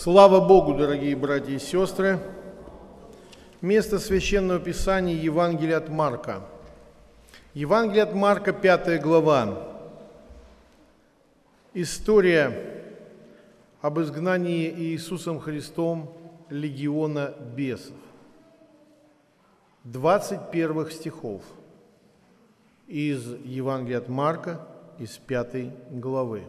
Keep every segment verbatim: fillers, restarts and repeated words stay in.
Слава Богу, дорогие братья и сестры! Место Священного Писания – Евангелие от Марка. Евангелие от Марка, пятая глава. История об изгнании Иисусом Христом легиона бесов. двадцать первых стихов из Евангелия от Марка, из пятой главы.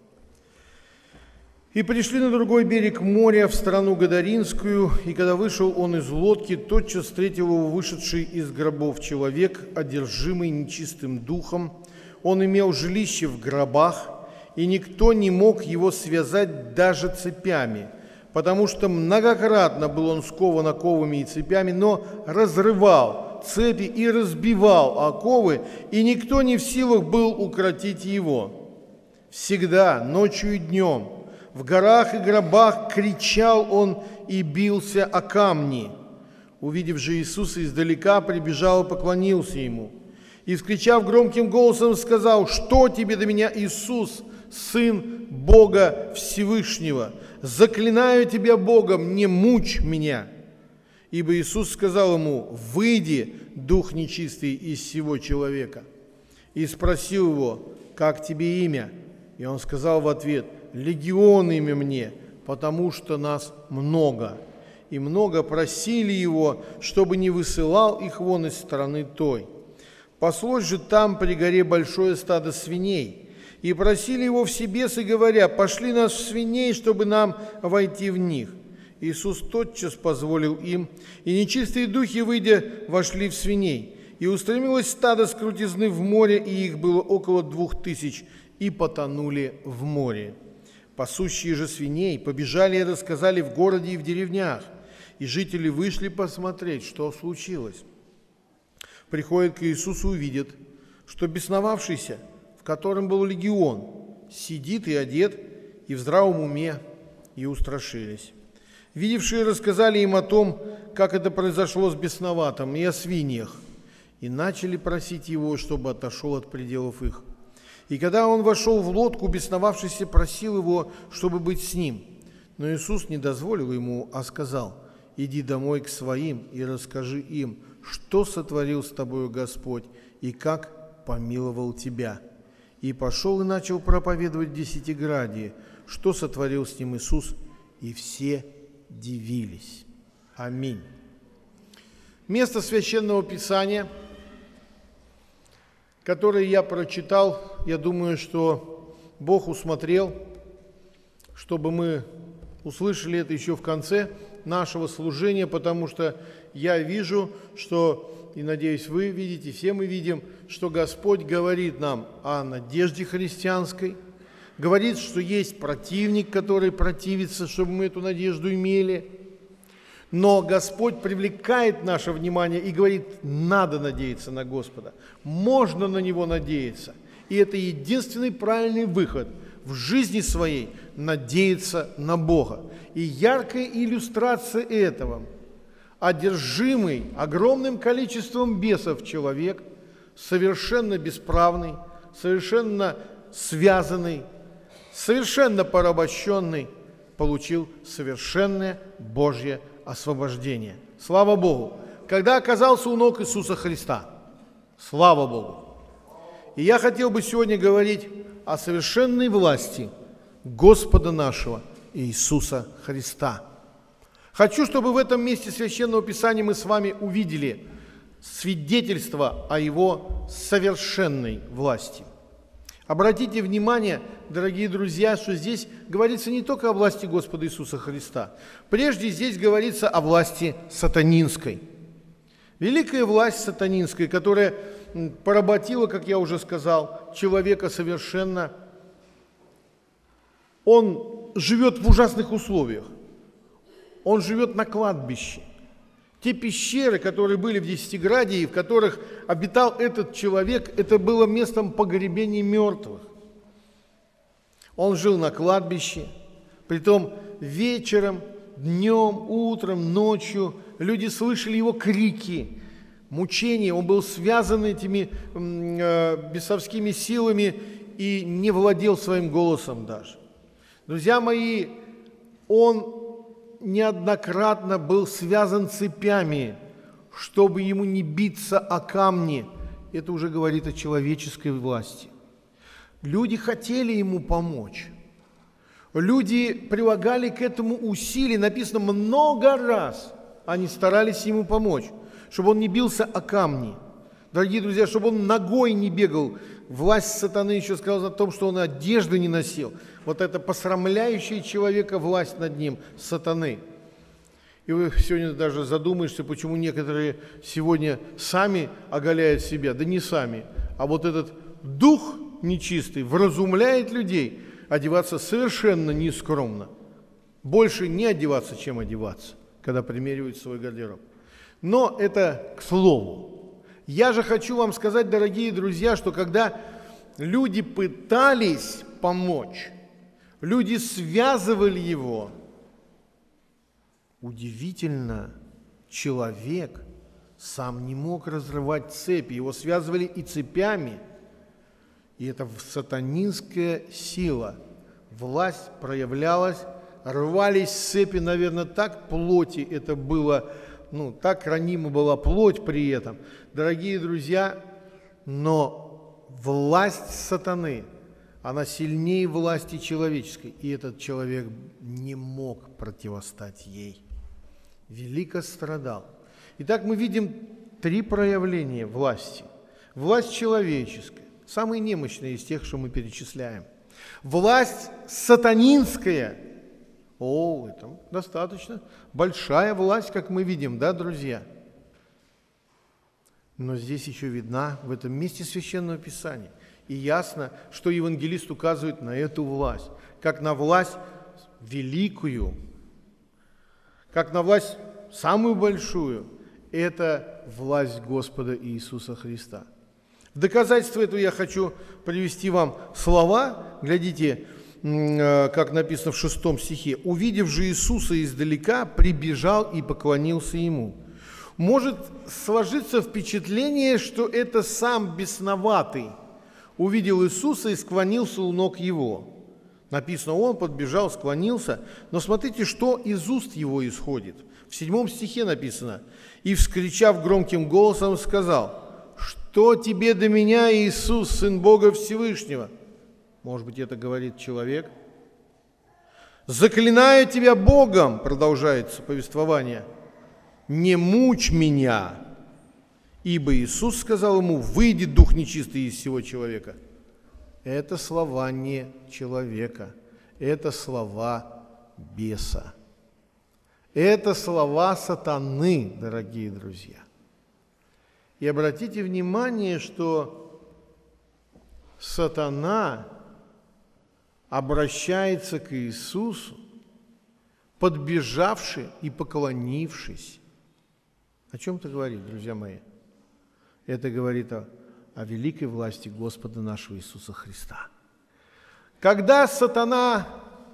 «И пришли на другой берег моря, в страну Гадаринскую, и когда вышел он из лодки, тотчас встретил его вышедший из гробов человек, одержимый нечистым духом. Он имел жилище в гробах, и никто не мог его связать даже цепями, потому что многократно был он скован оковами и цепями, но разрывал цепи и разбивал оковы, и никто не в силах был укротить его. Всегда, ночью и днем, в горах и гробах кричал он и бился о камни. Увидев же Иисуса издалека, прибежал и поклонился ему. И, вскричав громким голосом, сказал: «Что тебе до меня, Иисус, Сын Бога Всевышнего? Заклинаю тебя Богом, не мучь меня». Ибо Иисус сказал ему: «Выйди, дух нечистый, из сего человека». И спросил его: «Как тебе имя?» И он сказал в ответ: «Легион имя мне, потому что нас много». И много просили его, чтобы не высылал их вон из страны той. Паслось же там при горе большое стадо свиней, и просили его всебесы, говоря: «Пошли нас в свиней, чтобы нам войти в них». Иисус тотчас позволил им, и нечистые духи, выйдя, вошли в свиней. И устремилось стадо с крутизны в море, и их было около двух тысяч, и потонули в море. Пасущие же свиней побежали и рассказали в городе и в деревнях, и жители вышли посмотреть, что случилось. Приходят к Иисусу и видят, что бесновавшийся, в котором был легион, сидит и одет, и в здравом уме, и устрашились. Видевшие рассказали им о том, как это произошло с бесноватым, и о свиньях, и начали просить его, чтобы отошел от пределов их. И когда он вошел в лодку, бесновавшийся просил его, чтобы быть с ним. Но Иисус не дозволил ему, а сказал: «Иди домой к своим и расскажи им, что сотворил с тобою Господь и как помиловал тебя». И пошел и начал проповедовать в Десятиградии, что сотворил с ним Иисус, и все дивились. Аминь. Место Священного Писания, который я прочитал, я думаю, что Бог усмотрел, чтобы мы услышали это еще в конце нашего служения, потому что я вижу, что, и надеюсь, вы видите, все мы видим, что Господь говорит нам о надежде христианской, говорит, что есть противник, который противится, чтобы мы эту надежду имели. Но Господь привлекает наше внимание и говорит: надо надеяться на Господа, можно на Него надеяться. И это единственный правильный выход в жизни своей – надеяться на Бога. И яркая иллюстрация этого – одержимый огромным количеством бесов человек, совершенно бесправный, совершенно связанный, совершенно порабощенный, получил совершенное Божье освобождение. Слава Богу! Когда оказался у ног Иисуса Христа. Слава Богу! И я хотел бы сегодня говорить о совершенной власти Господа нашего Иисуса Христа. Хочу, чтобы в этом месте Священного Писания мы с вами увидели свидетельство о Его совершенной власти. Обратите внимание, дорогие друзья, что здесь говорится не только о власти Господа Иисуса Христа. Прежде здесь говорится о власти сатанинской. Великая власть сатанинская, которая поработила, как я уже сказал, человека совершенно. Он живет в ужасных условиях. Он живет на кладбище. Те пещеры, которые были в Десятиградии, в которых обитал этот человек, это было местом погребения мертвых. Он жил на кладбище, притом вечером, днем, утром, ночью люди слышали его крики, мучения. Он был связан этими э, бесовскими силами и не владел своим голосом даже. Друзья мои, он неоднократно был связан цепями, чтобы ему не биться о камни. Это уже говорит о человеческой власти. Люди хотели ему помочь. Люди прилагали к этому усилия. Написано, много раз они старались ему помочь, чтобы он не бился о камни. Дорогие друзья, чтобы он ногой не бегал. Власть сатаны еще сказала о том, что он одежды не носил. Вот это посрамляющая человека власть над ним, сатаны. И вы сегодня даже задумаешься, почему некоторые сегодня сами оголяют себя. Да не сами, а вот этот дух нечистый вразумляет людей одеваться совершенно нескромно. Больше не одеваться, чем одеваться, когда примеривают свой гардероб. Но это к слову. Я же хочу вам сказать, дорогие друзья, что когда люди пытались помочь, люди связывали его, удивительно, человек сам не мог разрывать цепи, его связывали и цепями. И это сатанинская сила, власть проявлялась, рвались цепи, наверное, так плоти это было, ну, так ранима была плоть при этом. Дорогие друзья, но власть сатаны, она сильнее власти человеческой, и этот человек не мог противостать ей. Велико страдал. Итак, мы видим три проявления власти. Власть человеческая, самые немощные из тех, что мы перечисляем. Власть сатанинская. О, это достаточно большая власть, как мы видим, да, друзья? Но здесь еще видна в этом месте Священного Писания. И ясно, что евангелист указывает на эту власть, как на власть великую, как на власть самую большую. Это власть Господа Иисуса Христа. В доказательство этого я хочу привести вам слова. Глядите, как написано в шестом стихе. «Увидев же Иисуса издалека, прибежал и поклонился Ему». Может сложиться впечатление, что это сам бесноватый увидел Иисуса и склонился у ног Его. Написано, он подбежал, склонился. Но смотрите, что из уст его исходит. В седьмом стихе написано. «И, вскричав громким голосом, сказал, что тебе до меня, Иисус, Сын Бога Всевышнего?» Может быть, это говорит человек. «Заклинаю тебя Богом», продолжается повествование, «не мучь меня». Ибо Иисус сказал ему, «Выйди, дух нечистый из сего человека». Это слова не человека, это слова беса. Это слова сатаны, дорогие друзья. И обратите внимание, что сатана обращается к Иисусу, подбежавши и поклонившись. О чем это говорит, друзья мои? Это говорит о, о великой власти Господа нашего Иисуса Христа. Когда сатана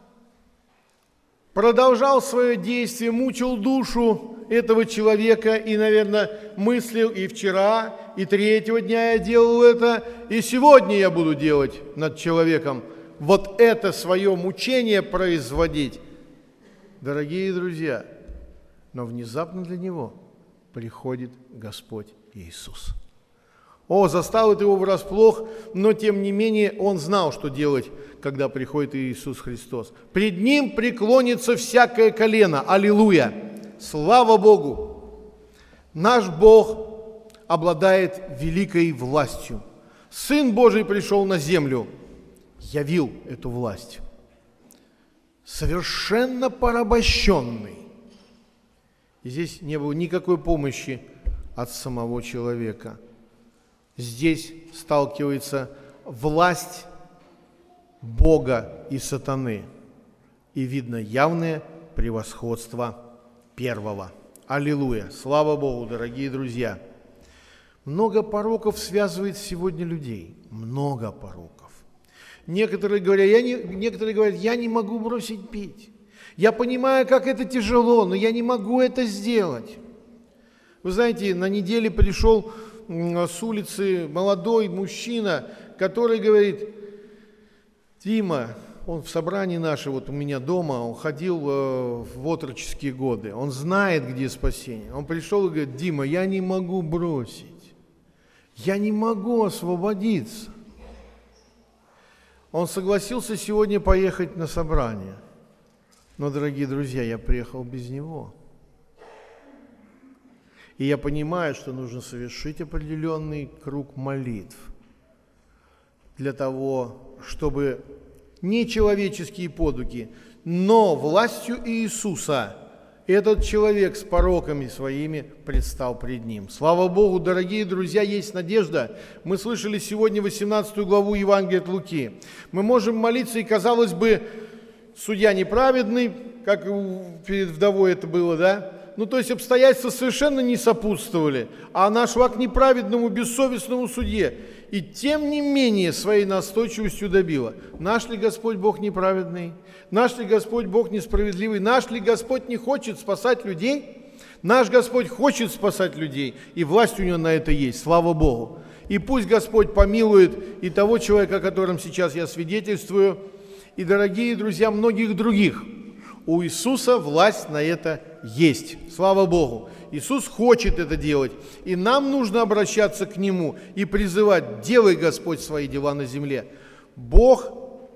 продолжал свое действие, мучил душу этого человека и, наверное, мыслил и вчера, и третьего дня я делал это, и сегодня я буду делать над человеком, вот это свое мучение производить. Дорогие друзья, но внезапно для него приходит Господь Иисус. О, застал это его врасплох, но тем не менее он знал, что делать, когда приходит Иисус Христос. Пред Ним преклонится всякое колено. Аллилуйя! Слава Богу! Наш Бог обладает великой властью. Сын Божий пришел на землю, явил эту власть. Совершенно порабощенный. И здесь не было никакой помощи от самого человека. Здесь сталкивается власть Бога и сатаны. И видно явное превосходство первого. Аллилуйя! Слава Богу, дорогие друзья! Много пороков связывает сегодня людей. Много пороков. Некоторые говорят, я не, некоторые говорят, я не могу бросить пить. Я понимаю, как это тяжело, но я не могу это сделать. Вы знаете, на неделе пришел с улицы молодой мужчина, который говорит, Дима, он в собрании наше, вот у меня дома, он ходил э, в отроческие годы, он знает, где спасение. Он пришел и говорит: Дима, я не могу бросить, я не могу освободиться. Он согласился сегодня поехать на собрание, но, дорогие друзья, я приехал без него. И я понимаю, что нужно совершить определенный круг молитв для того, чтобы не человеческие подвиги, но властью Иисуса этот человек с пороками своими предстал пред Ним. Слава Богу, дорогие друзья, есть надежда. Мы слышали сегодня восемнадцатую главу Евангелия от Луки. Мы можем молиться, и, казалось бы, судья неправедный, как перед вдовой это было, да? Ну, то есть обстоятельства совершенно не сопутствовали, а она шла к неправедному, бессовестному судье. И тем не менее своей настойчивостью добила. Наш ли Господь Бог неправедный? Наш ли Господь Бог несправедливый? Наш ли Господь не хочет спасать людей? Наш Господь хочет спасать людей, и власть у Него на это есть, слава Богу. И пусть Господь помилует и того человека, о котором сейчас я свидетельствую, и, дорогие друзья, многих других. У Иисуса власть на это есть. Слава Богу. Иисус хочет это делать. И нам нужно обращаться к Нему и призывать: делай, Господь, свои дела на земле. Бог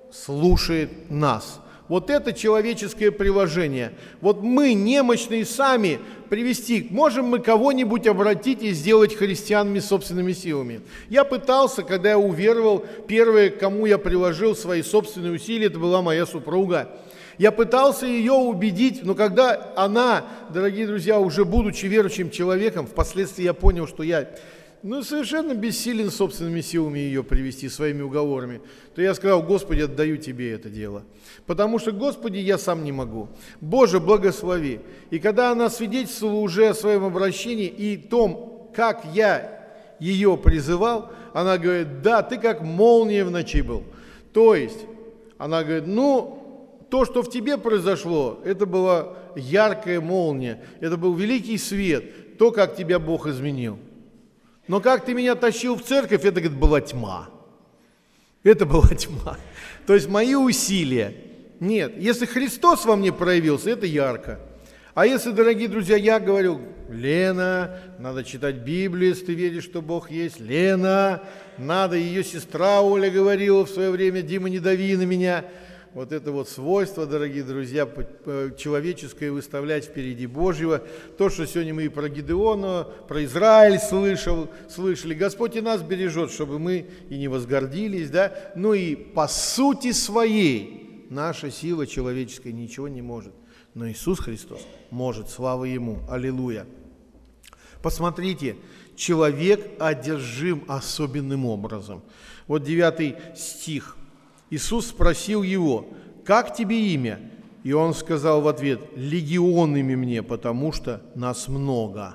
слушает нас. Вот это человеческое приложение. Вот мы, немощные, сами привести, можем мы кого-нибудь обратить и сделать христианами собственными силами. Я пытался, когда я уверовал, первое, к кому я приложил свои собственные усилия, это была моя супруга. Я пытался ее убедить, но когда она, дорогие друзья, уже будучи верующим человеком, впоследствии я понял, что я ну, совершенно бессилен собственными силами ее привести, своими уговорами, то я сказал: Господи, отдаю Тебе это дело. Потому что, Господи, я сам не могу. Боже, благослови. И когда она свидетельствовала уже о своем обращении и том, как я ее призывал, она говорит: да, ты как молния в ночи был. То есть, она говорит: ну, то, что в тебе произошло, это была яркая молния, это был великий свет, то, как тебя Бог изменил. Но как ты меня тащил в церковь, это, говорит, была тьма. Это была тьма. То есть мои усилия. Нет, если Христос во мне проявился, это ярко. А если, дорогие друзья, я говорю: Лена, надо читать Библию, если ты веришь, что Бог есть. Лена, надо, ее сестра Оля говорила в свое время: Дима, не дави на меня. Вот это вот свойство, дорогие друзья, человеческое выставлять впереди Божьего. То, что сегодня мы и про Гидеона, про Израиль слышал, слышали. Господь и нас бережет, чтобы мы и не возгордились, да. Ну и по сути своей наша сила человеческая ничего не может. Но Иисус Христос может, слава Ему, аллилуйя. Посмотрите, человек одержим особенным образом. Вот девятый стих. Иисус спросил его: как тебе имя? И он сказал в ответ: легионами мне, потому что нас много.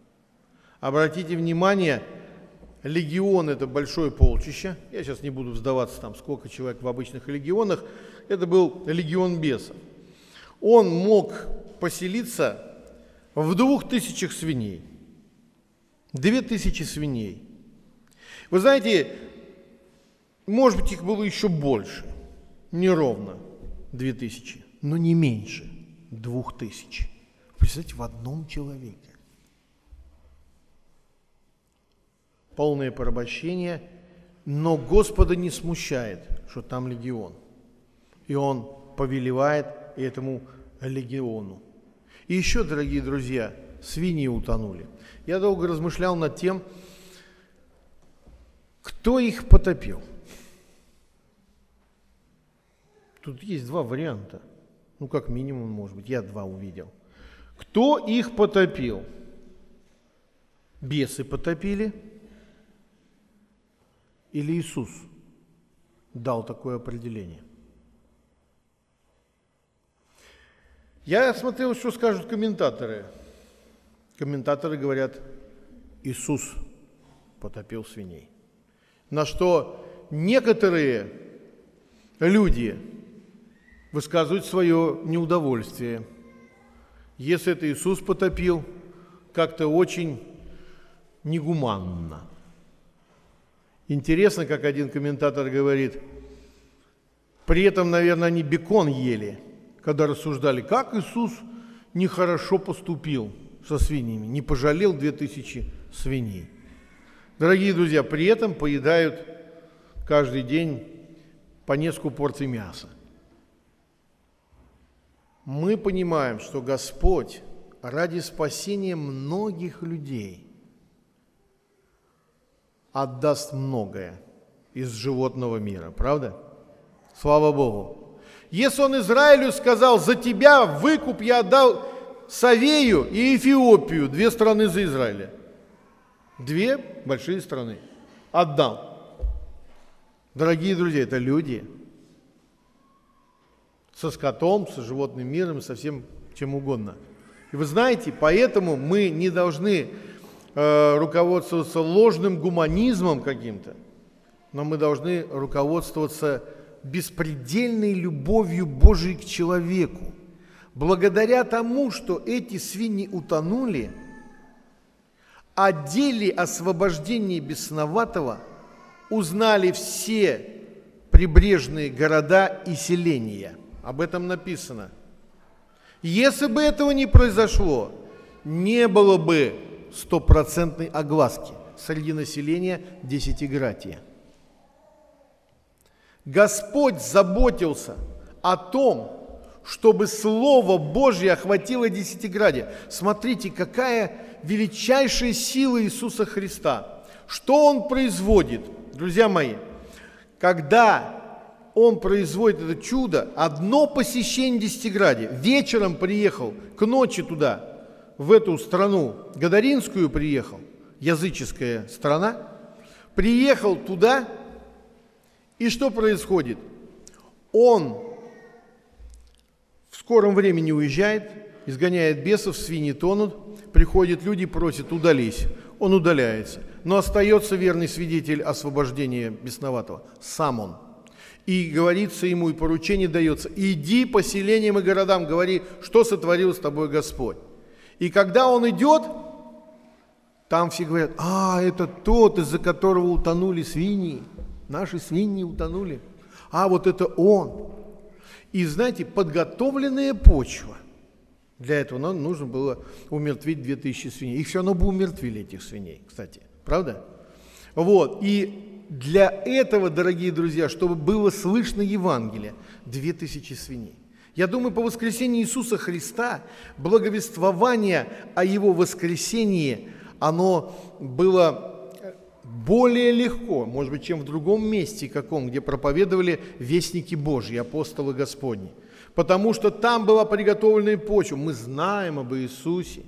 Обратите внимание, легион – это большое полчище. Я сейчас не буду вдаваться, там, сколько человек в обычных легионах. Это был легион бесов. Он мог поселиться в двух тысячах свиней. Две тысячи свиней. Вы знаете, может быть, их было еще больше, не ровно две тысячи, но не меньше двух тысяч. Представьте, в одном человеке. Полное порабощение, но Господа не смущает, что там легион. И Он повелевает этому легиону. И еще, дорогие друзья, свиньи утонули. Я долго размышлял над тем, кто их потопил. Тут есть два варианта. Ну, как минимум, может быть, я два увидел. Кто их потопил? Бесы потопили? Или Иисус дал такое определение? Я смотрел, что скажут комментаторы. Комментаторы говорят: Иисус потопил свиней. На что некоторые люди высказывают свое неудовольствие. Если это Иисус потопил, как-то очень негуманно. Интересно, как один комментатор говорит: При этом, наверное, они бекон ели, когда рассуждали, как Иисус нехорошо поступил со свиньями, не пожалел две тысячи свиней. Дорогие друзья, при этом поедают каждый день по несколько порций мяса. Мы понимаем, что Господь ради спасения многих людей отдаст многое из животного мира, правда? Слава Богу. Если Он Израилю сказал, за тебя выкуп я отдал Савею и Эфиопию, две страны за Израиля. Две большие страны. Отдал. Дорогие друзья, это люди. Со скотом, со животным миром, со всем чем угодно. И вы знаете, поэтому мы не должны э, руководствоваться ложным гуманизмом каким-то, но мы должны руководствоваться беспредельной любовью Божией к человеку. Благодаря тому, что эти свиньи утонули, о деле освобождения бесноватого узнали все прибрежные города и селения. Об этом написано. Если бы этого не произошло, не было бы стопроцентной огласки среди населения Десятигратия. Господь заботился о том, чтобы Слово Божье охватило Десятиградие. Смотрите, какая величайшая сила Иисуса Христа. Что Он производит, друзья мои? Когда Он производит это чудо, одно посещение Десятиградия, вечером приехал, к ночи туда, в эту страну, Гадаринскую приехал, языческая страна, приехал туда, и что происходит? Он в скором времени уезжает, изгоняет бесов, свиньи тонут, приходят люди, просят, удались. Он удаляется. Но остается верный свидетель освобождения бесноватого. Сам он. И говорится ему, и поручение дается. Иди по селениям и городам, говори, что сотворил с тобой Господь. И когда он идет, там все говорят, а, это тот, из-за которого утонули свиньи. Наши свиньи утонули. А, вот это он. И, знаете, подготовленная почва. Для этого нам нужно было умертвить две тысячи свиней. Их все равно бы умертвили, этих свиней, кстати. Правда? Вот. И для этого, дорогие друзья, чтобы было слышно Евангелие, две тысячи свиней. Я думаю, по воскресении Иисуса Христа, благовествование о Его воскресении, оно было более легко, может быть, чем в другом месте каком, где проповедовали вестники Божьи, апостолы Господни. Потому что там была приготовленная почва. Мы знаем об Иисусе.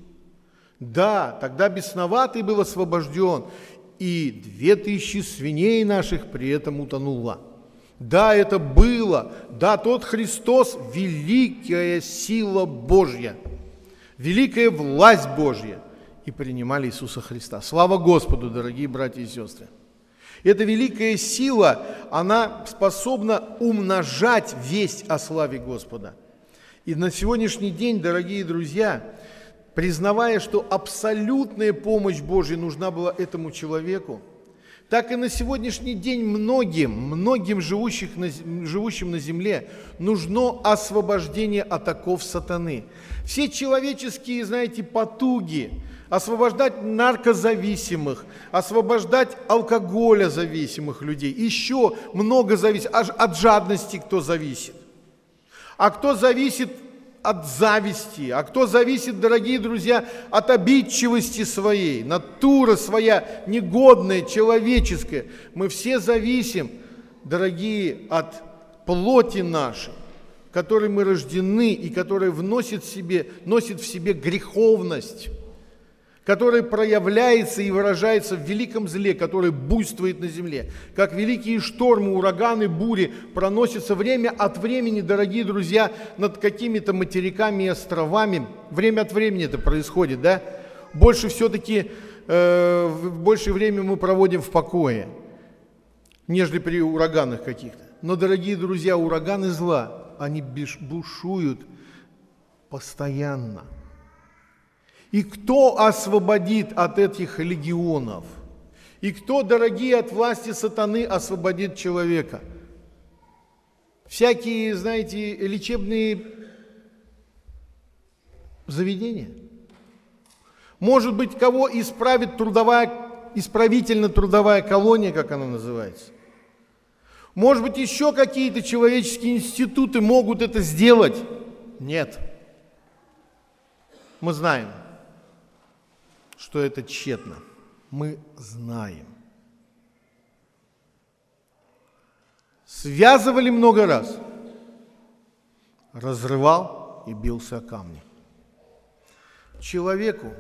Да, тогда бесноватый был освобожден, и две тысячи свиней наших при этом утонуло. Да, это было. Да, тот Христос – великая сила Божья, великая власть Божья. И принимали Иисуса Христа. Слава Господу, дорогие братья и сестры. Эта великая сила, она способна умножать весть о славе Господа. И на сегодняшний день, дорогие друзья, признавая, что абсолютная помощь Божья нужна была этому человеку, так и на сегодняшний день многим, многим живущих на, живущим на земле нужно освобождение от оков сатаны. Все человеческие, знаете, потуги, освобождать наркозависимых, освобождать алкоголя зависимых людей. Еще много зависит. Аж от жадности кто зависит. А кто зависит от зависти. А кто зависит, дорогие друзья, от обидчивости своей. Натура своя негодная, человеческая. Мы все зависим, дорогие, от плоти нашей, которой мы рождены и которая вносит в себе, носит в себе греховность, который проявляется и выражается в великом зле, который буйствует на земле. Как великие штормы, ураганы, бури проносятся время от времени, дорогие друзья, над какими-то материками и островами. Время от времени это происходит, да? Больше все-таки, э, больше времени мы проводим в покое, нежели при ураганах каких-то. Но, дорогие друзья, ураганы зла, они бушуют постоянно. И кто освободит от этих легионов? И кто, дорогие, от власти сатаны освободит человека? всякие, знаете, лечебные заведения. Может быть, кого исправит трудовая, исправительно-трудовая колония, как она называется. Может быть, еще какие-то человеческие институты могут это сделать. Нет. Мы знаем, что это тщетно. Мы знаем. Связывали много раз. Разрывал и бился о камни. Человеку,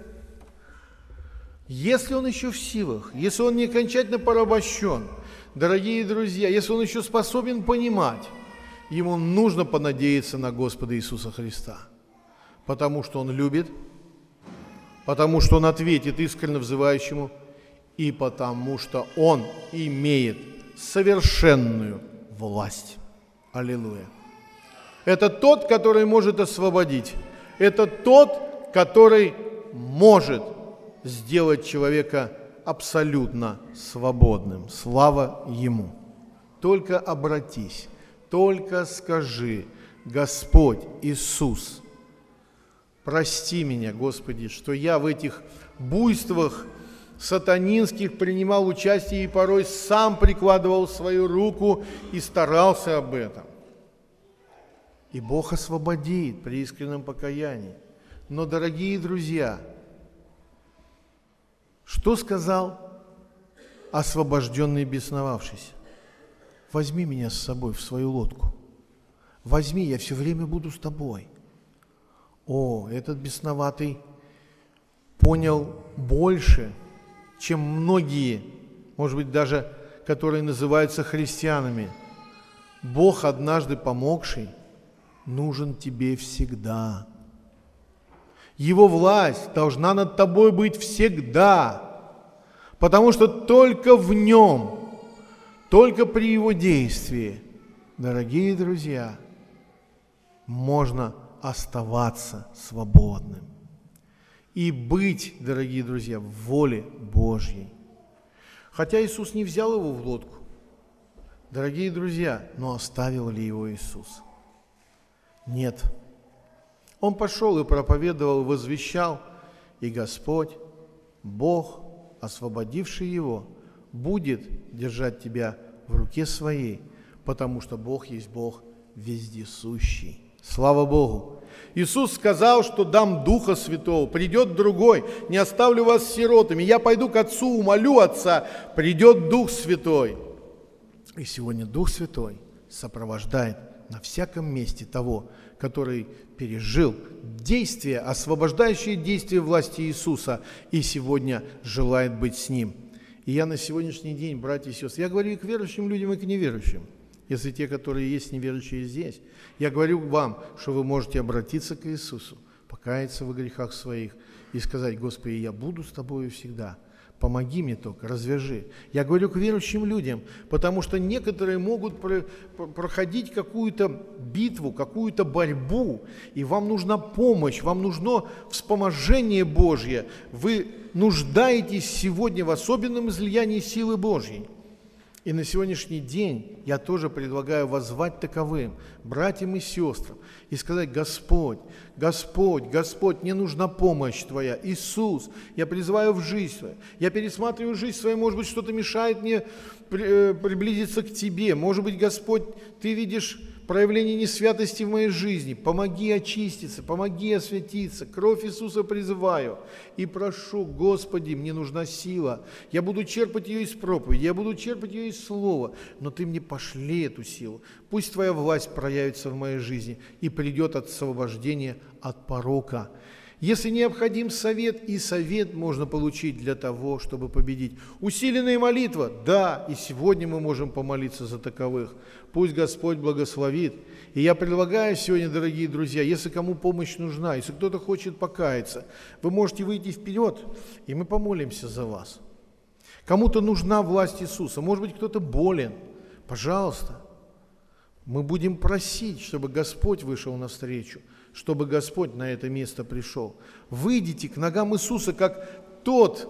если он еще в силах, если он не окончательно порабощен, дорогие друзья, если он еще способен понимать, ему нужно понадеяться на Господа Иисуса Христа, потому что Он любит, потому что Он ответит искренне взывающему, и потому что Он имеет совершенную власть. Аллилуйя. Это тот, который может освободить. Это тот, который может сделать человека абсолютно свободным. Слава Ему. Только обратись, только скажи: Господь Иисус, прости меня, Господи, что я в этих буйствах сатанинских принимал участие и порой сам прикладывал свою руку и старался об этом. И Бог освободит при искреннем покаянии. Но, дорогие друзья, что сказал освобожденный бесновавшийся? Возьми меня с собой в свою лодку. Возьми, я все время буду с тобой. О, этот бесноватый понял больше, чем многие, может быть, даже которые называются христианами. Бог, однажды помогший, нужен тебе всегда. Его власть должна над тобой быть всегда, потому что только в Нем, только при Его действии, дорогие друзья, можно оставаться свободным и быть, дорогие друзья, в воле Божьей. Хотя Иисус не взял его в лодку, дорогие друзья, но оставил ли его Иисус? Нет. Он пошел и проповедовал, возвещал, и Господь, Бог, освободивший его, будет держать тебя в руке своей, потому что Бог есть Бог вездесущий. Слава Богу! Иисус сказал, что дам Духа Святого, придет другой, не оставлю вас сиротами, я пойду к Отцу, умолю Отца, придет Дух Святой. И сегодня Дух Святой сопровождает на всяком месте того, который пережил действие, освобождающее действие власти Иисуса, и сегодня желает быть с Ним. И я на сегодняшний день, братья и сестры, я говорю и к верующим людям, и к неверующим. Если те, которые есть неверующие здесь, я говорю вам, что вы можете обратиться к Иисусу, покаяться в грехах своих и сказать: Господи, я буду с Тобою всегда. Помоги мне только, развяжи. Я говорю к верующим людям, потому что некоторые могут про- проходить какую-то битву, какую-то борьбу, и вам нужна помощь, вам нужно вспоможение Божье. Вы нуждаетесь сегодня в особенном излиянии силы Божьей. И на сегодняшний день я тоже предлагаю воззвать таковым, братьям и сестрам, и сказать: Господь, Господь, Господь, мне нужна помощь Твоя. Иисус, я призываю в жизнь свою. Я пересматриваю жизнь свою, может быть, что-то мешает мне приблизиться к Тебе. Может быть, Господь, Ты видишь проявление несвятости в моей жизни. Помоги очиститься, помоги освятиться. Кровь Иисуса призываю и прошу: Господи, мне нужна сила. Я буду черпать ее из проповеди, я буду черпать ее из слова, но Ты мне пошли эту силу. Пусть Твоя власть проявится в моей жизни и придет от освобождения от порока. Если необходим совет, и совет можно получить для того, чтобы победить. Усиленная молитва, да, и сегодня мы можем помолиться за таковых. Пусть Господь благословит. И я предлагаю сегодня, дорогие друзья, если кому помощь нужна, если кто-то хочет покаяться, вы можете выйти вперед, и мы помолимся за вас. Кому-то нужна власть Иисуса, может быть, кто-то болен, пожалуйста. Мы будем просить, чтобы Господь вышел навстречу, чтобы Господь на это место пришел. Выйдите к ногам Иисуса, как тот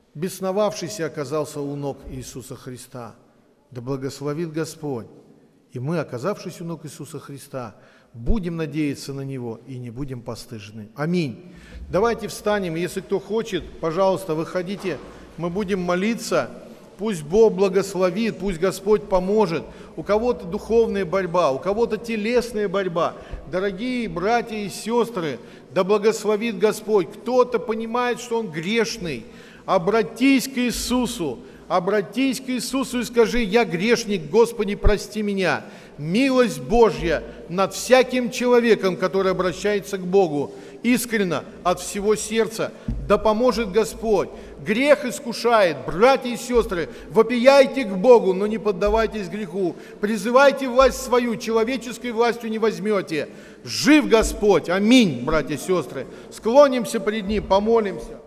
бесновавшийся оказался у ног Иисуса Христа. Да благословит Господь И мы, оказавшись у ног Иисуса Христа, будем надеяться на Него и не будем постыжены. Аминь. Давайте встанем, если кто хочет, пожалуйста, выходите, мы будем молиться. Пусть Бог благословит, пусть Господь поможет. У кого-то духовная борьба, у кого-то телесная борьба. Дорогие братья и сестры, да благословит Господь. Кто-то понимает, что он грешный. Обратись к Иисусу, обратись к Иисусу и скажи: я грешник, Господи, прости меня. Милость Божья над всяким человеком, который обращается к Богу, искренно, от всего сердца. Да поможет Господь. Грех искушает, братья и сестры, вопияйте к Богу, но не поддавайтесь греху. Призывайте власть свою, человеческой властью не возьмете. Жив Господь, аминь, братья и сестры. Склонимся пред Ним, помолимся.